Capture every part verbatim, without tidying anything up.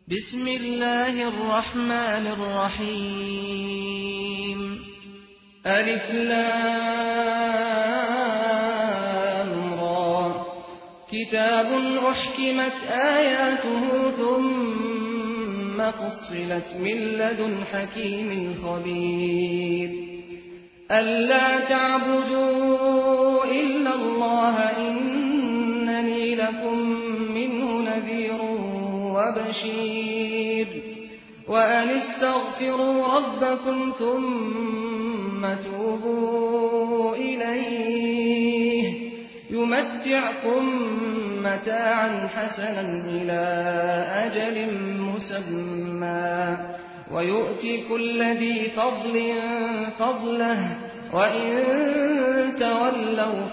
بسم الله الرحمن الرحيم ألف لام را كتاب أحكمت آياته ثم فصلت من لدن حكيم خبير ألا تعبدوا إلا الله إنني لكم منه نذير وبشير وأن استغفروا ربكم ثم توبوا إليه يمتعكم متاعا حسنا إلى أجل مسمى ويؤتي كل ذي فضل فضله وإن تولوا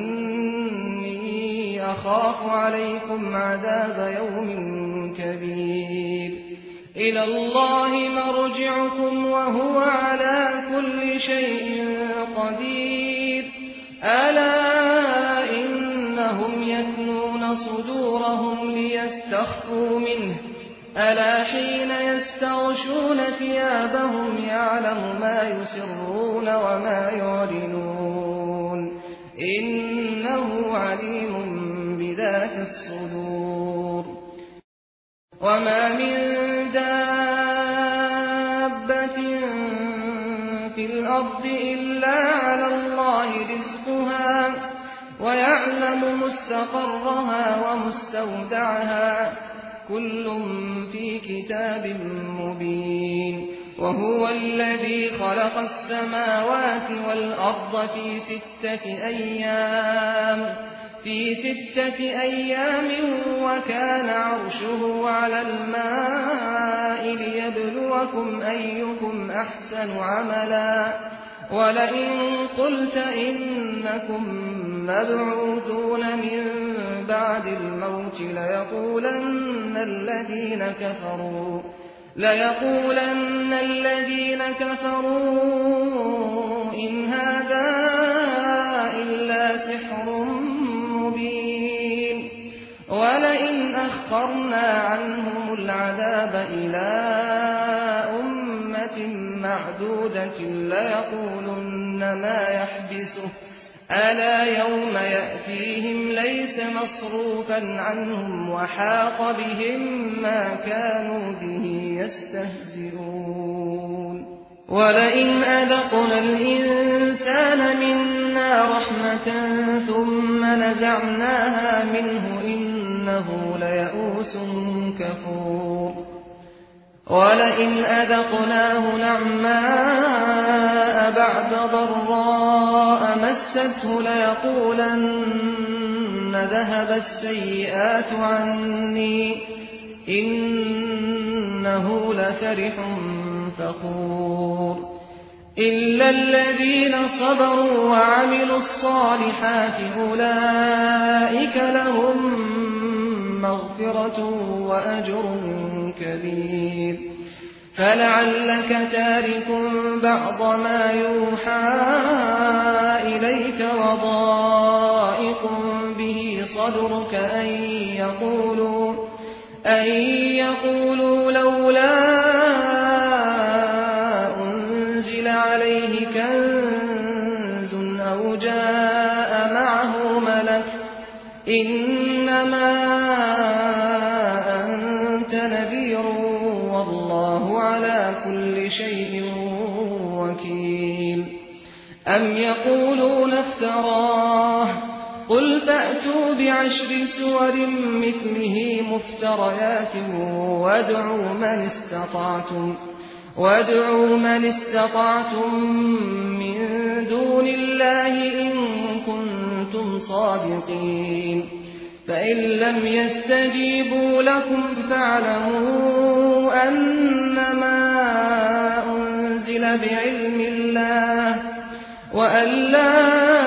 فإني أخاف عليكم عذاب يوم كبير إلى الله مرجعكم وهو على كل شيء قدير ألا إنهم يثنون صدورهم ليستخفوا منه ألا حين يستغشون ثيابهم يعلم ما يسرون وما يعلنون إنه عليم بذات الصدور وما من دابة في الأرض إلا على الله رزقها ويعلم مستقرها ومستودعها كل في كتاب مبين وهو الذي خلق السماوات والأرض في ستة أيام في ستة أيام وكان عرشه على الماء ليبلوكم أيكم أحسن عملا ولئن قلت إنكم مبعوثون من بعد الموت ليقولن الذين كفروا ليقولن الذين كفروا إن هذا إلا سحر مبين ولئن أخرنا عنهم العذاب إلى أمة معدودة ليقولن ما يحبسه ألا يوم يأتيهم ليس مصروفا عنهم وحاق بهم ما كانوا به يستهزئون ولئن أذقنا الإنسان منا رحمة ثم نزعناها منه إنه ليئوس كفور ولئن أذقناه نعماء بعد ضراء مسته ليقولن ذهب السيئات عني إنه لفرح فخور إلا الذين صبروا وعملوا الصالحات أولئك لهم مغفرة وأجر كبير فلعلك تارك بعض ما يوحى إليك وضائق به صدرك أن يقولوا, أن يقولوا لولا أنزل عليه كنز أو جاء معه ملك إنما أنت نذير والله على كل شيء وكيل أم يقولون افتراه قل فأتوا بعشر سور مثله مفتريات وادعوا من استطعتم وادعوا من استطعتم من دون الله إن كنتم صادقين فإن لم يستجيبوا لكم فاعلموا أنما أنزل بعلم الله وأن لا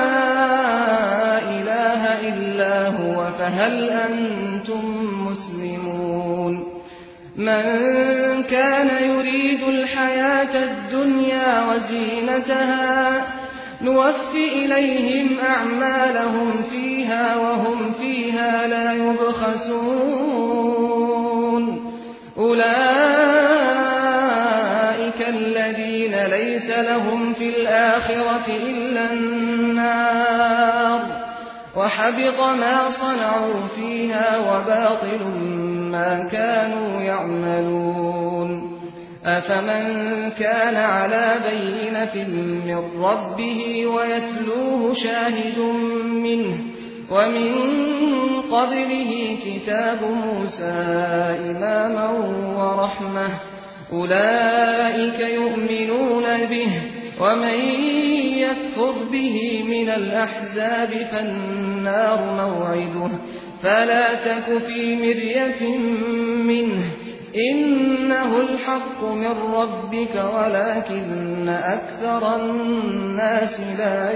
إله إلا هو فهل أنتم مسلمون من كان يريد الحياة الدنيا وزينتها نوفي إليهم أعمالهم فيها وهم فيها لا يبخسون أولئك الذين ليس لهم في الآخرة إلا النار وحبط ما صنعوا فيها وباطل ما كانوا يعملون أفمن كان على بينة من ربه ويتلوه شاهد منه ومن قبله كتاب موسى إماما ورحمة أولئك يؤمنون به ومن يكفر به من الأحزاب فالنار موعده فلا تك في مرية منه إنه الحق من ربك ولكن أكثر الناس لا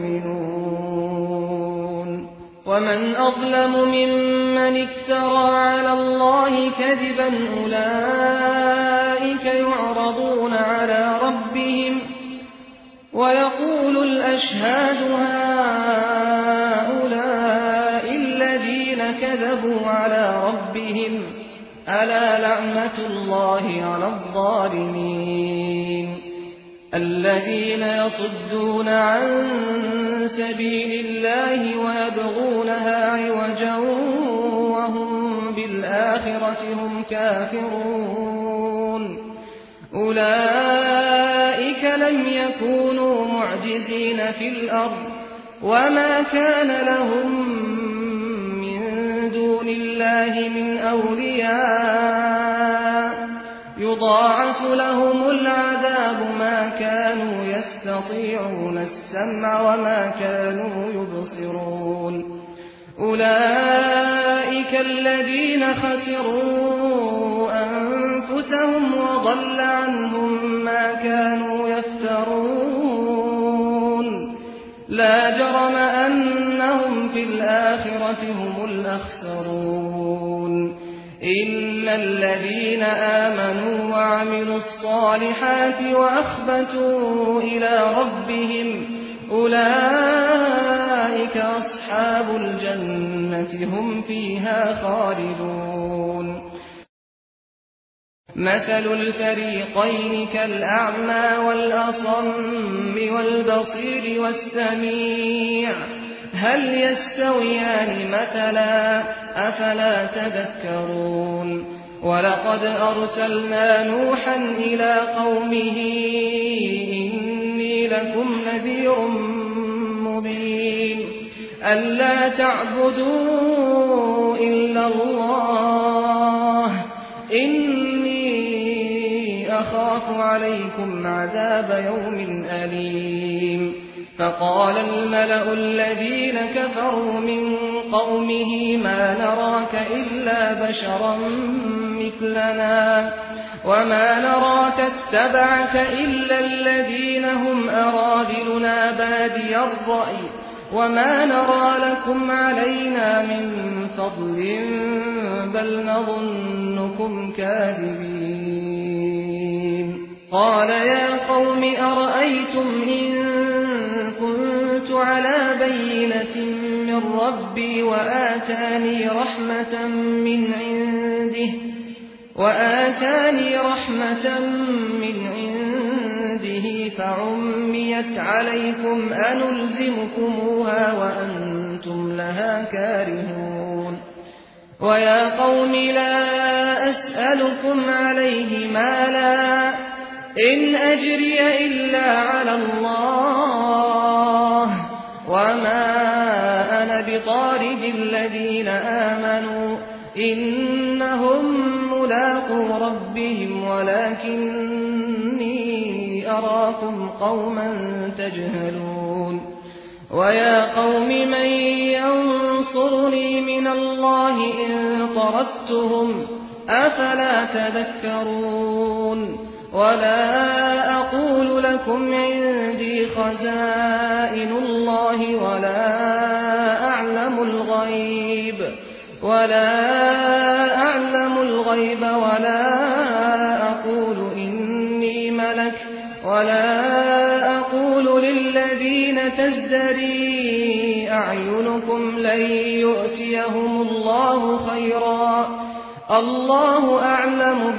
يؤمنون ومن أظلم ممن افترى على الله كذبا أولئك يعرضون على ربهم ويقول الأشهاد هؤلاء الذين كذبوا على ربهم ألا لعنة الله على الظالمين الذين يصدون عن سبيل الله ويبغونها عوجا وهم بالآخرة هم كافرون أولئك لم يكونوا معجزين في الأرض وما كان لهم من دون الله من أولياء يضاعف لهم العذاب ما كانوا يستطيعون السمع وما كانوا يبصرون أولئك الذين خسروا أنفسهم وضل عنهم ما كانوا يفترون لا جرم أنهم في الآخرة هم الأخسرون إن الذين آمنوا وعملوا الصالحات وأخبتوا إلى ربهم أولئك أصحاب الجنة هم فيها خالدون مثل الفريقين كالأعمى والأصم والبصير والسميع هل يستويان مثلا أفلا تذكرون ولقد أرسلنا نوحا إلى قومه إني لكم نذير مبين ألا تعبدوا إلا الله إني أخاف عليكم عذاب يوم أليم فقال الملأ الذين كفروا من قومه ما نراك إلا بشرا مثلنا وما نراك اتبعك إلا الذين هم أرادلنا بادي الرأي وما نرى لكم علينا من فضل بل نظنكم كاذبين قال يا قوم أرأيتم إن كنت على بينة من ربي وآتاني رحمة من عنده وآتاني رحمة من عنده فعميت عليكم أنلزمكموها وأنتم لها كارهون ويا قوم لا أسألكم عليه مالا إن أجري إلا على الله وما أنا بطارد الذين آمنوا إنهم ملاقو ربهم ولكني أراكم قوما تجهلون ويا قوم من ينصرني من الله إن طردتهم أفلا تذكرون ولا أقول لكم عندي خزائن الله ولا أعلم الغيب ولا أعلم الغيب ولا أقول إني ملك ولا أقول للذين تزدري أعينكم لن يؤتيهم الله خيرا الله أعلم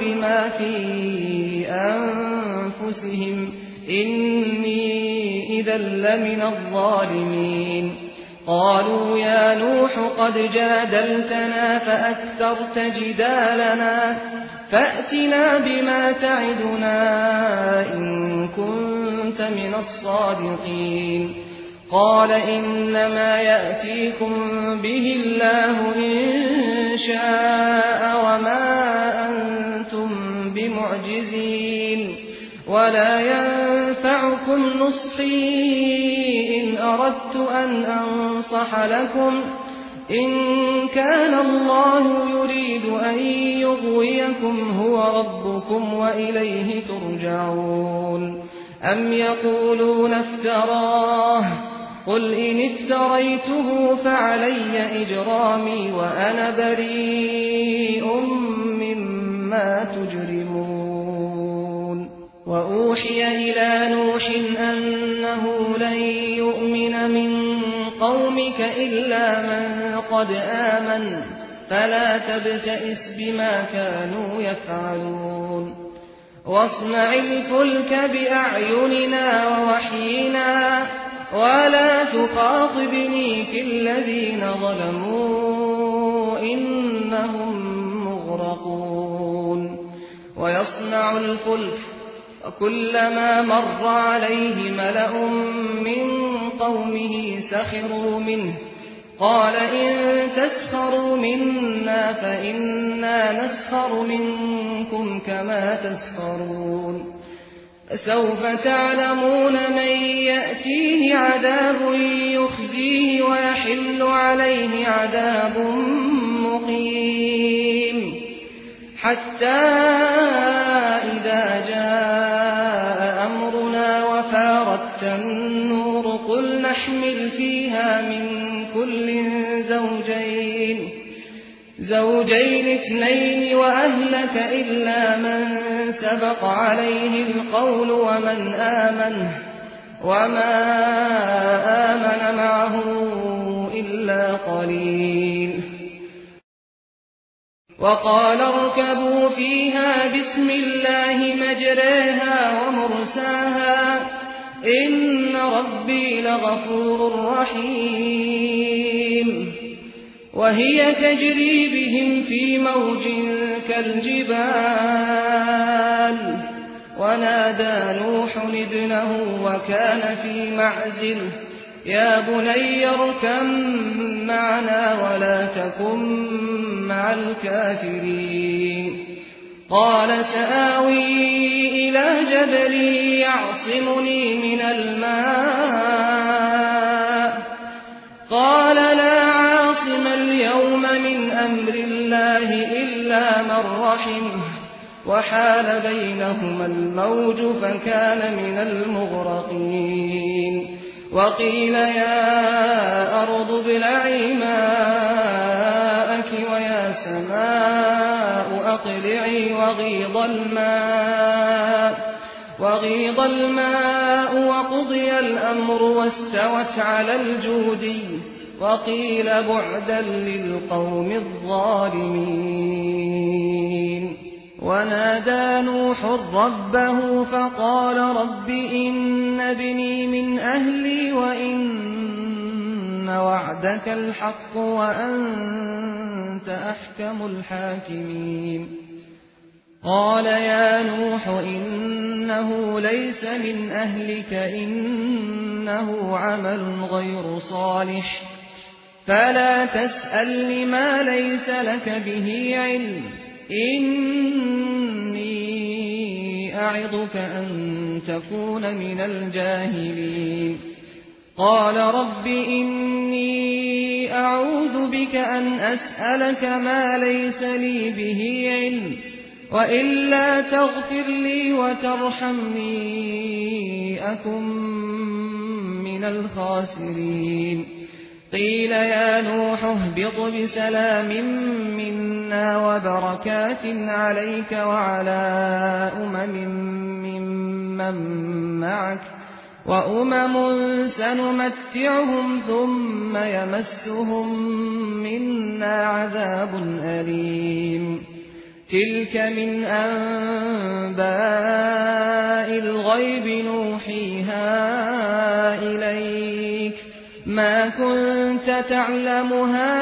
إذا لمن الظالمين. قالوا يا نوح قد جادلتنا فأكثرت جدالنا فأتنا بما تعدنا إن كنت من الصادقين. قال إنما يأتيكم به الله إن شاء وما أنتم بمعجزين ولا ينفعكم نصحي إن أردت أن أنصح لكم إن كان الله يريد أن يغويكم هو ربكم وإليه ترجعون. أم يقولون افتراه قل إن افتريته فعلي إجرامي وأنا بريء مما تجرمون. وأوحي إلى نوح أنه لن يؤمن من قومك إلا من قد آمن فلا تبتئس بما كانوا يفعلون. واصنع الفلك بأعيننا ووحينا ولا تخاطبني في الذين ظلموا إنهم مغرقون. ويصنع الفلك وكلما مر عليه ملأ من قومه سخروا منه قال إن تسخروا منا فإنا نسخر منكم كما تسخرون. سوف تعلمون من يأتيه عذاب يخزيه ويحل عليه عذاب مقيم. حتى إذا جاء أمرنا وفارت النور قل نحمل فيها من كل زوجين زوجين اثنين وأهلك إلا من سبق عليه القول ومن آمن وما آمن معه إلا قليل. وقال اركبوا فيها بسم الله مجريها ومرساها إن ربي لغفور رحيم. وهي تجري بهم في موج كالجبال ونادى نوح ابنه وكان في معزل يا بني اركب معنا ولا تكن مع الكافرين. قال سآوي إلى جبل يعصمني من الماء قال لا عاصم اليوم من أمر الله إلا من رحمه وحال بينهما الموج فكان من المغرقين. وقيل يا أرض ابلعي ماءك ويا سماء أقلعي وغيض الماء وغيض الماء وقضي الأمر واستوت على الجودي وقيل بعدا للقوم الظالمين. ونادى نوح ربه فقال رب إن ابني من أهلي وإن وعدك الحق وأنت أحكم الحاكمين. قال يا نوح إنه ليس من أهلك إنه عمل غير صالح فلا تسألني ما ليس لك به علم إني أعظك أن تكون من الجاهلين. قال رب إني أعوذ بك أن أسألك ما ليس لي به علم وإلا تغفر لي وترحمني أكن من الخاسرين. قيل يا نوح اهبط بسلام منا وبركات عليك وعلى أمم ممن معك وأمم سنمتعهم ثم يمسهم منا عذاب أليم. تلك من أنباء الغيب نوحيها ما كنت تعلمها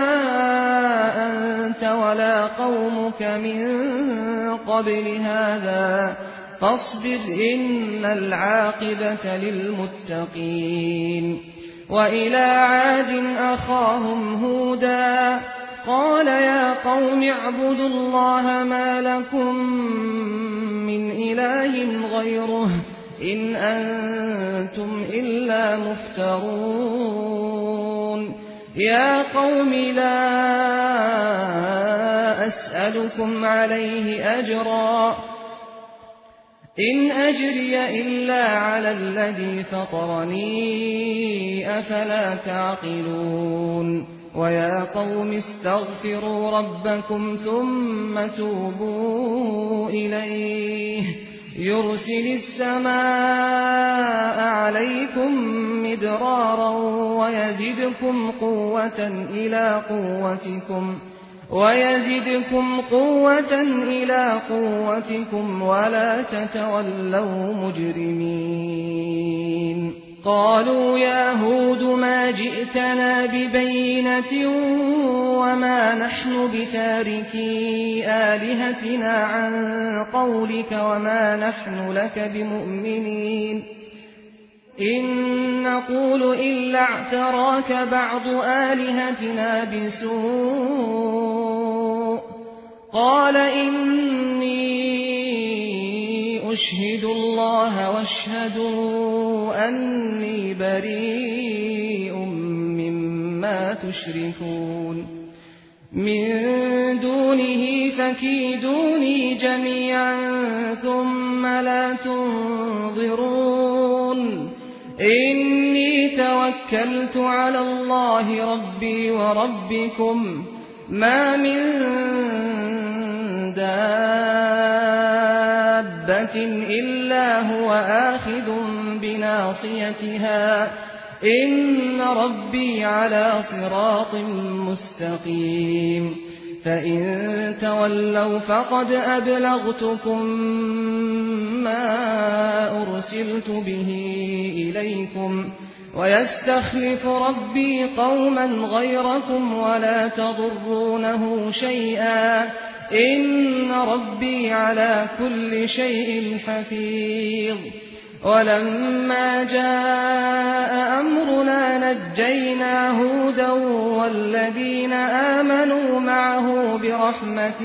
أنت ولا قومك من قبل هذا فاصبر إن العاقبة للمتقين. وإلى عاد أخاهم هودا قال يا قوم اعبدوا الله ما لكم من إله غيره إن أنتم إلا مفترون. يا قوم لا أسألكم عليه أجرا إن أجري إلا على الذي فطرني أفلا تعقلون. ويا قوم استغفروا ربكم ثم توبوا إليه يرسل السماء عليكم مدرارا ويزدكم قوة إلى قوتكم ويزدكم قوة إلى قوتكم ولا تتولوا مجرمين. قالوا يا هود ما جئتنا ببينة وما نحن بتاركي آلهتنا عن قولك وما نحن لك بمؤمنين إن نقول إلا اعتراك بعض آلهتنا بسوء. قال إني أشهد الله واشهدوا أني بريء مما تشركون من دونه فكيدوني جميعا ثم لا تنظرون. إني توكلت على الله ربي وربكم ما من دابة إلا هو آخذ بناصيتها إن ربي على صراط مستقيم. فإن تولوا فقد أبلغتكم ما أرسلت به إليكم ويستخلف ربي قوما غيركم ولا تضرونه شيئا إن ربي على كل شيء حفيظ. ولما جاء أمرنا نجينا هودا والذين آمنوا معه برحمة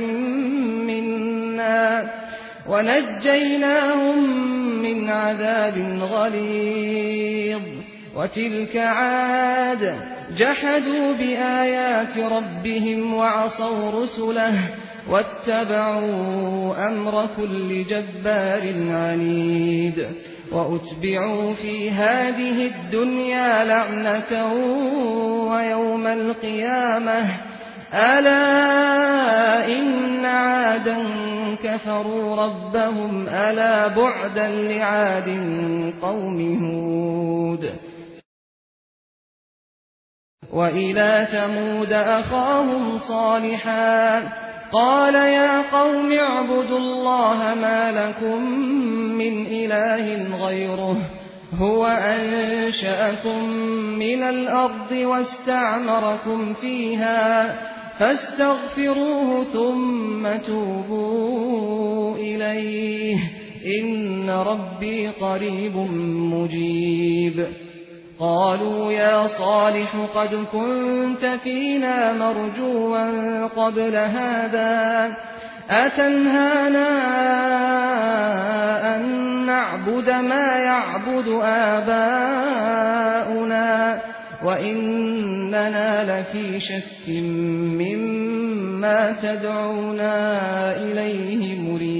منا ونجيناهم من عذاب غليظ. وتلك عاد جحدوا بآيات ربهم وعصوا رسله واتبعوا أمر كل جبار عنيد. وأتبعوا في هذه الدنيا لعنة ويوم القيامة ألا إن عادا كفروا ربهم ألا بعدا لعاد قوم هود. وإلى ثمود أخاهم صالحا قال يا قوم اعبدوا الله ما لكم من إله غيره هو أنشأكم من الأرض واستعمركم فيها فاستغفروه ثم توبوا إليه إن ربي قريب مجيب. قالوا يا صالح قد كنت فينا مرجوا قبل هذا أتنهانا أن نعبد ما يعبد آباؤنا وإننا لفي شك مما تدعونا إليه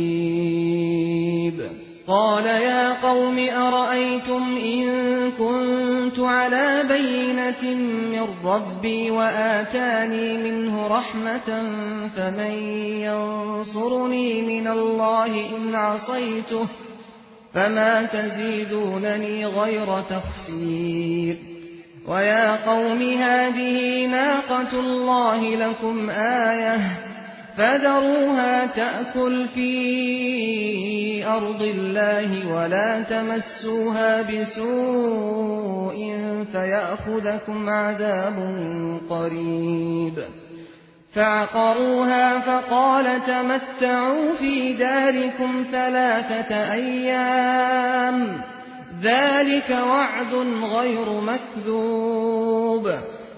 مريب. قال يا قوم أرأيتم إن كنت على بينة من ربي وآتاني منه رحمة فمن ينصرني من الله إن عصيته فما تزيدونني غير تخسير. ويا قوم هذه ناقة الله لكم آية فذروها تأكل في أرض الله ولا تمسوها بسوء فيأخذكم عذاب قريب. فعقروها فقال تمتعوا في داركم ثلاثة أيام ذلك وعد غير مكذوب.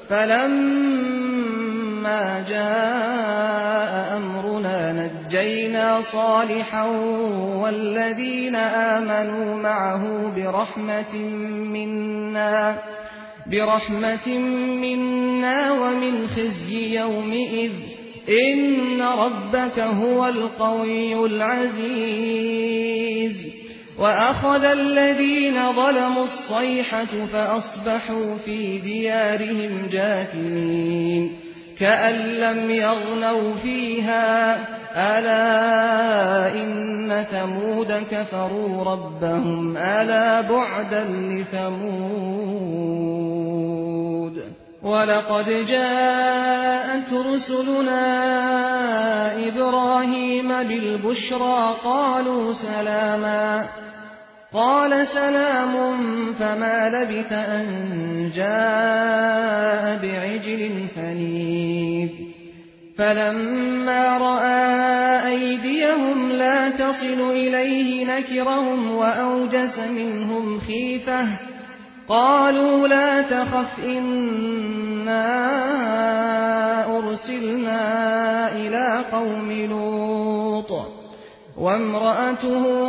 فلما جاء أمرنا نجينا صالحا والذين آمنوا معه برحمة منا برحمة منا ومن خزي يومئذ إن ربك هو القوي العزيز. وأخذ الذين ظلموا الصيحة فأصبحوا في ديارهم جاثمين كأن لم يغنوا فيها ألا إن ثمود كفروا ربهم ألا بعدا لثمود. ولقد جاءت رسلنا إبراهيم بالبشرى قالوا سلاما قال سلام فما لبث أن جاء بعجل حنيذ. فلما رأى أيديهم لا تصل إليه نكرهم وأوجس منهم خيفة قالوا لا تخف إنا أرسلنا إلى قوم لوط وامرأته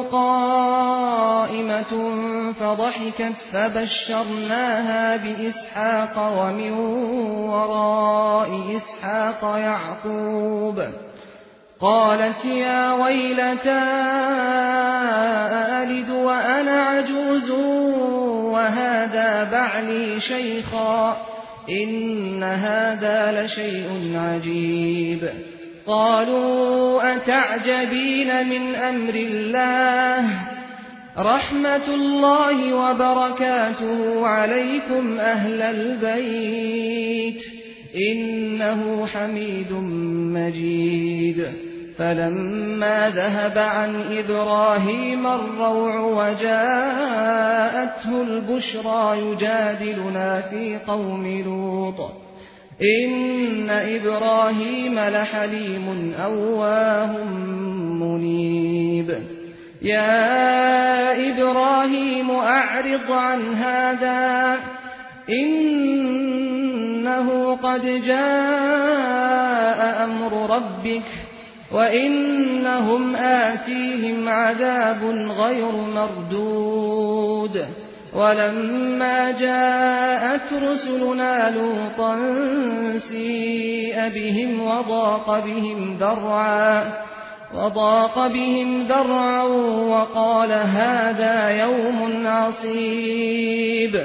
قائمة فضحكت فبشرناها بإسحاق ومن وراء إسحاق يعقوب. قالت يا ويلتى أألد وأنا عجوز وهذا بعلي شيخا إن هذا لشيء عجيب. قالوا أتعجبين من أمر الله رحمة الله وبركاته عليكم أهل البيت إنه حميد مجيد. فلما ذهب عن إبراهيم الروع وجاءته البشرى يجادلنا في قوم لوط إن إبراهيم لحليم أواه منيب. يا إبراهيم أعرض عن هذا إنه قد جاء أمر ربك وإنهم آتيهم عذاب غير مردود. ولما جاءت رسلنا لوطا سيء بهم وضاق بهم ذرعا وضاق بهم ذرعا وقال هذا يوم عصيب.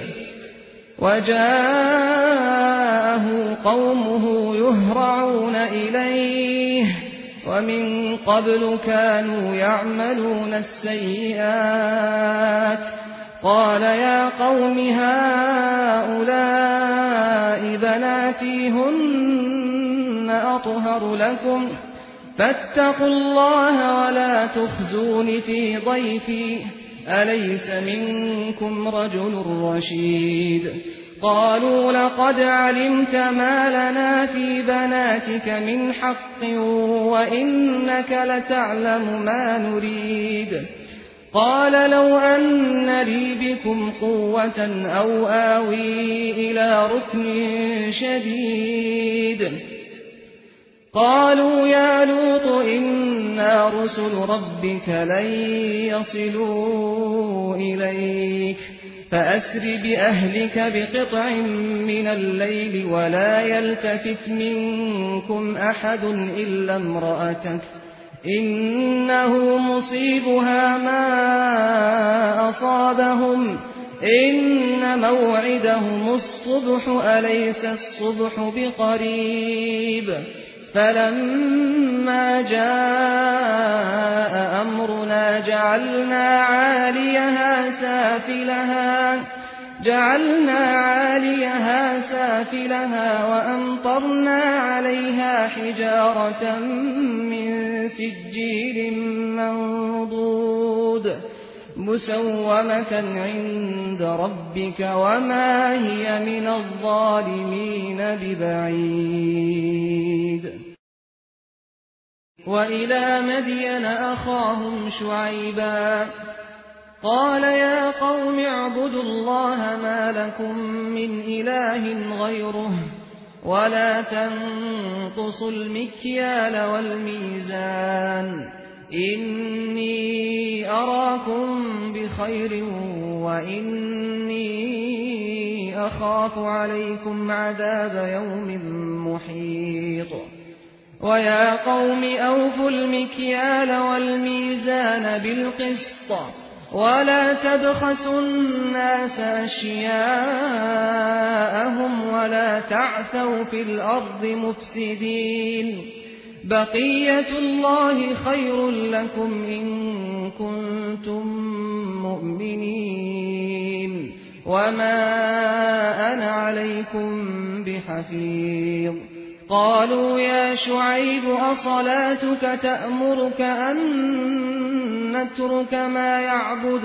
وجاءه قومه يهرعون إليه ومن قبل كانوا يعملون السيئات. قال يا قوم هؤلاء بناتي هن أطهر لكم فاتقوا الله ولا تخزون في ضيفي أليس منكم رجل رشيد. قالوا لقد علمت ما لنا في بناتك من حق وإنك لتعلم ما نريد. قال لو أن لي بكم قوة أو آوي إلى ركن شديد. قالوا يا لوط إنا رسل ربك لن يصلوا إليك فأسر بأهلك بقطع من الليل ولا يلتفت منكم أحد إلا امرأتك إنه مصيبها ما أصابهم إن موعدهم الصبح أليس الصبح بقريب. فلما جاء أمرنا جعلنا عاليها سافلها جعلنا عاليها سافلها وأمطرنا عليها حجارة من سجيل منضود مسومة عند ربك وما هي من الظالمين ببعيد. وإلى مدين أخاهم شعيبا قال يا قوم اعبدوا الله ما لكم من إله غيره ولا تنقصوا المكيال والميزان إني أراكم بخير وإني أخاف عليكم عذاب يوم محيط. ويا قوم أوفوا المكيال والميزان بالقسط ولا تبخسوا الناس أشياءهم ولا تعثوا في الأرض مفسدين بقية الله خير لكم إن كنتم مؤمنين وما أنا عليكم بحفيظ. قالوا يا شعيب أصلاتك تأمرك أن نترك ما يعبد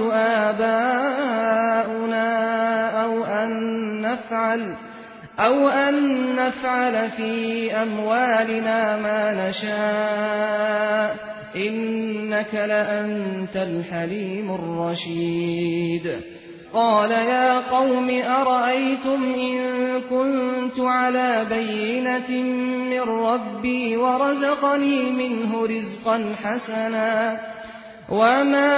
آباؤنا أو أن نفعل أو أن نفعل في أموالنا ما نشاء إنك لأنت الحليم الرشيد. قال يا قوم أرأيتم إن كنت على بينة من ربي ورزقني منه رزقا حسنا وما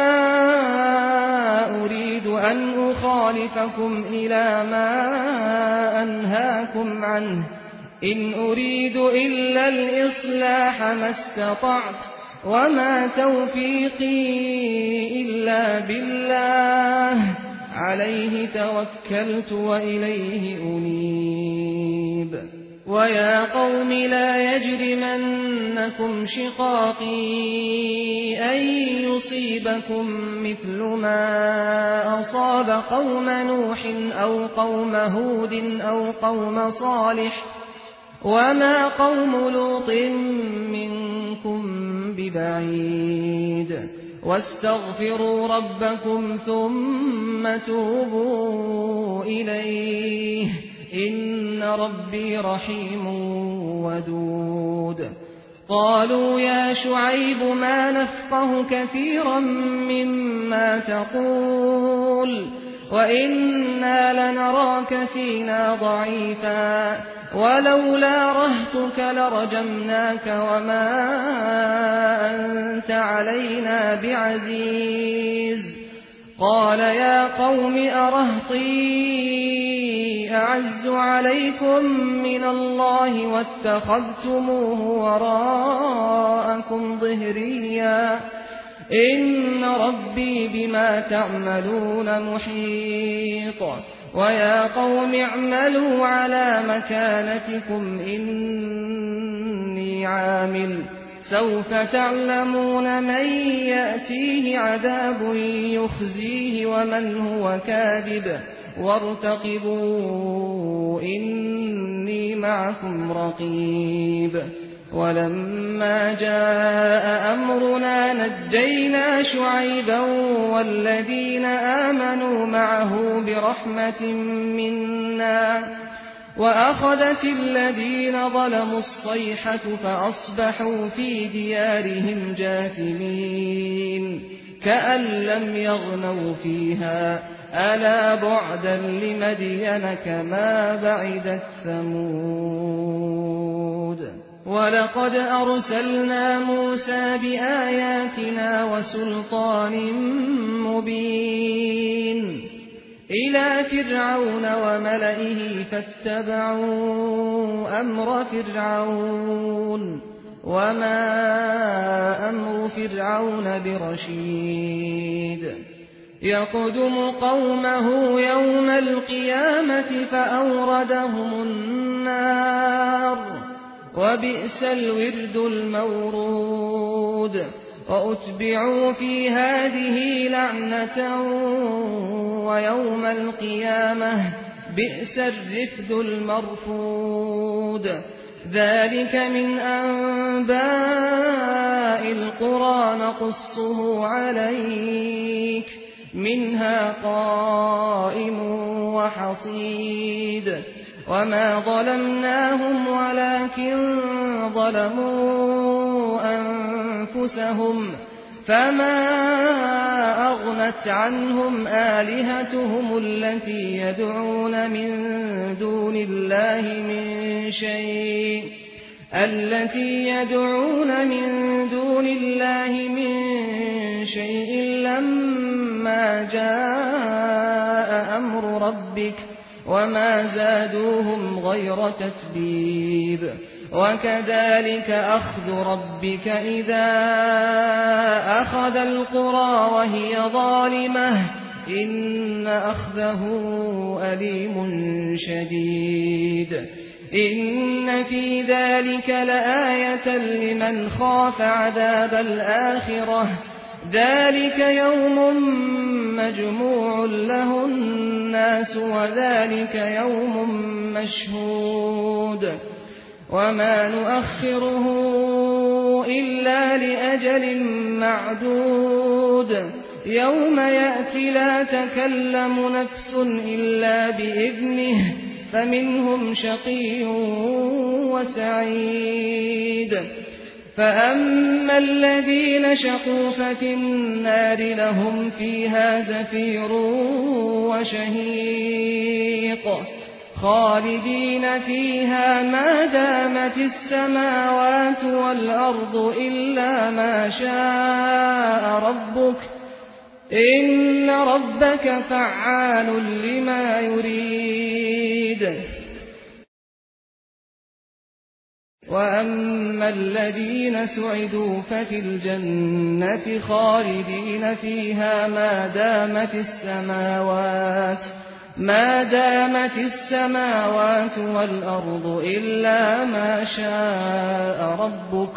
أريد أن أخالفكم إلى ما أنهاكم عنه إن أريد إلا الإصلاح ما استطعت وما توفيقي إلا بالله عليه توكلت وإليه أنيب. ويا قوم لا يجرمنكم شقاقي أن يصيبكم مثل ما أصاب قوم نوح أو قوم هود أو قوم صالح وما قوم لوط منكم ببعيد. واستغفروا ربكم ثم توبوا إليه إن ربي رحيم ودود. قالوا يا شعيب ما نفقه كثيرا مما تقول وإنا لنراك فينا ضعيفا ولولا رهتك لرجمناك وما أنت علينا بعزيز. قال يا قوم أرهطي أعز عليكم من الله واتخذتموه وراءكم ظهريا إن ربي بما تعملون محيط. ويا قوم اعملوا على مكانتكم إني عامل سوف تعلمون من يأتيه عذاب يخزيه ومن هو كاذب وارتقبوا إني معكم رقيب. ولما جاء أمرنا نجينا شعيبا والذين آمنوا معه برحمة منا وأخذت الذين ظلموا الصيحة فأصبحوا في ديارهم جاثمين كأن لم يغنوا فيها ألا بعدا لمدين كما بعدت ثمود. ولقد أرسلنا موسى بآياتنا وسلطان مبين إلى فرعون وملئه فاتبعوا أمر فرعون وما أمر فرعون برشيد. يقدم قومه يوم القيامة فأوردهم النار وبئس الورد المورود. وأتبعوا في هذه لعنة ويوم القيامة بئس الرفد المرفود. ذلك من أنباء القرى نقصه عليك منها قائم وحصيد. وما ظلمناهم ولكن ظلموا أنفسهم فما أغنت عنهم آلهتهم التي يدعون من دون الله من شيء التي يدعون من دون الله من شيء لما جاء أمر ربك وما زادوهم غير تتبيب. وكذلك أخذ ربك إذا أخذ القرى وهي ظالمة إن أخذه أليم شديد. إن في ذلك لآية لمن خاف عذاب الآخرة ذلك يوم مجموع له الناس وذلك يوم مشهود. وما نؤخره إلا لأجل معدود يوم يأتي لا تكلم نفس إلا بإذنه فمنهم شقي وسعيد. فأما الذين شقوا ففي النار لهم فيها زفير وشهيق خالدين فيها ما دامت السماوات والأرض إلا ما شاء ربك إن ربك فعال لما يريد. وأما الذين سعدوا ففي الجنة خالدين فيها ما دامت السماوات ما دامت السماوات والأرض إلا ما شاء ربك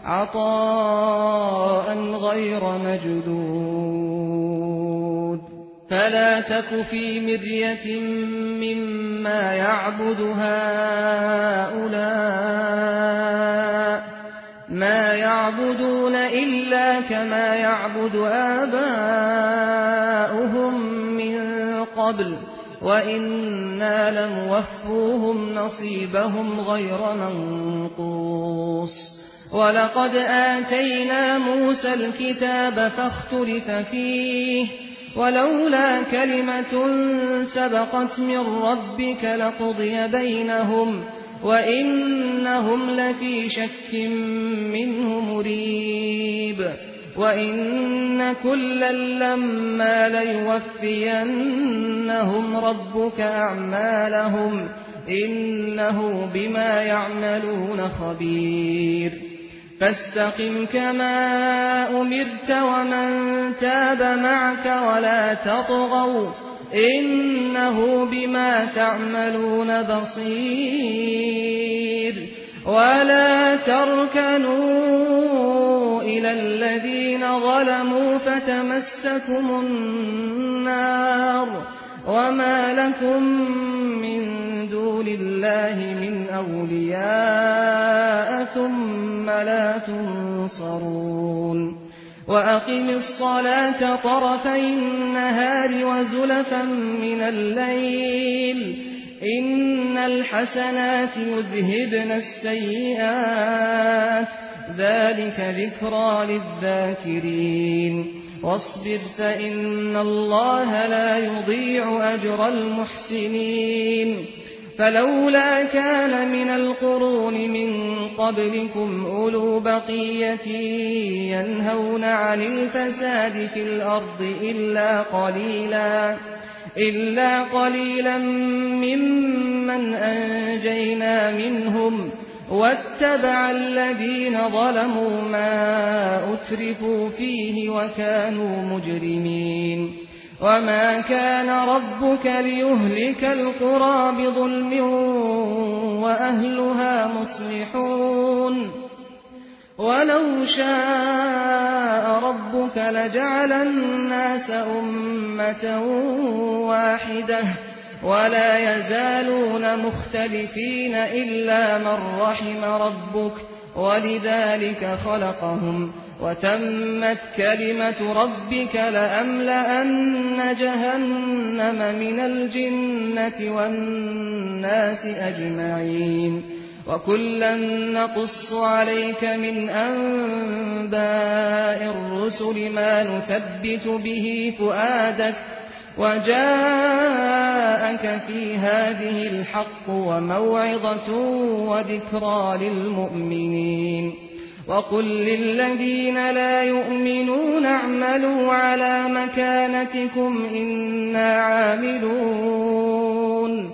عطاء غير مجدود. فلا تك في مرية مما يعبد هؤلاء ما يعبدون إلا كما يعبد آباؤهم من قبل وإنا لموفوهم نصيبهم غير منقوص. ولقد آتينا موسى الكتاب فاختلف فيه ولولا كلمة سبقت من ربك لقضي بينهم وإنهم لفي شك منه مريب. وإن كلا لما ليوفينهم ربك أعمالهم إنه بما يعملون خبير. فاستقم كما أمرت ومن تاب معك ولا تطغوا إنه بما تعملون بصير. ولا تركنوا إلى الذين ظلموا فتمسكم النار وما لكم من دون الله من أولياء ثم لا تنصرون. وأقم الصلاة طرفي النهار وزلفا من الليل إن الحسنات يذهبن السيئات ذلك ذكرى للذاكرين. واصبر فإن الله لا يضيع أجر المحسنين. فلولا كان من القرون من قبلكم أولو بقية ينهون عن الفساد في الأرض إلا قليلا إلا قليلا ممن أنجينا منهم واتبع الذين ظلموا ما أترفوا فيه وكانوا مجرمين. وما كان ربك ليهلك القرى بظلم وأهلها مصلحون ولو شاء ربك لجعل الناس أمة واحدة ولا يزالون مختلفين إلا من رحم ربك ولذلك خلقهم وتمت كلمة ربك لأملأن جهنم من الجنة والناس أجمعين وكلا نقص عليك من أنباء الرسل ما نثبت به فؤادك وجاءك في هذه الحق وموعظة وذكرى للمؤمنين وقل للذين لا يؤمنون اعملوا على مكانتكم إنا عاملون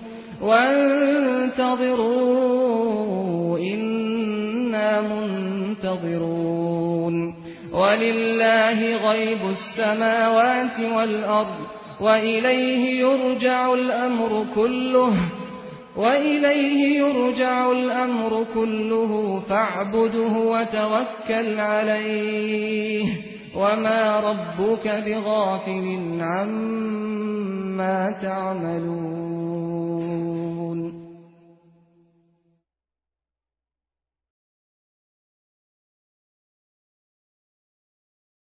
وانتظروا إنا منتظرون ولله غيب السماوات والأرض وإليه يرجع الأمر كله وإليه يرجع الأمر كله فاعبده وتوكل عليه وما ربك بغافل عما تعملون.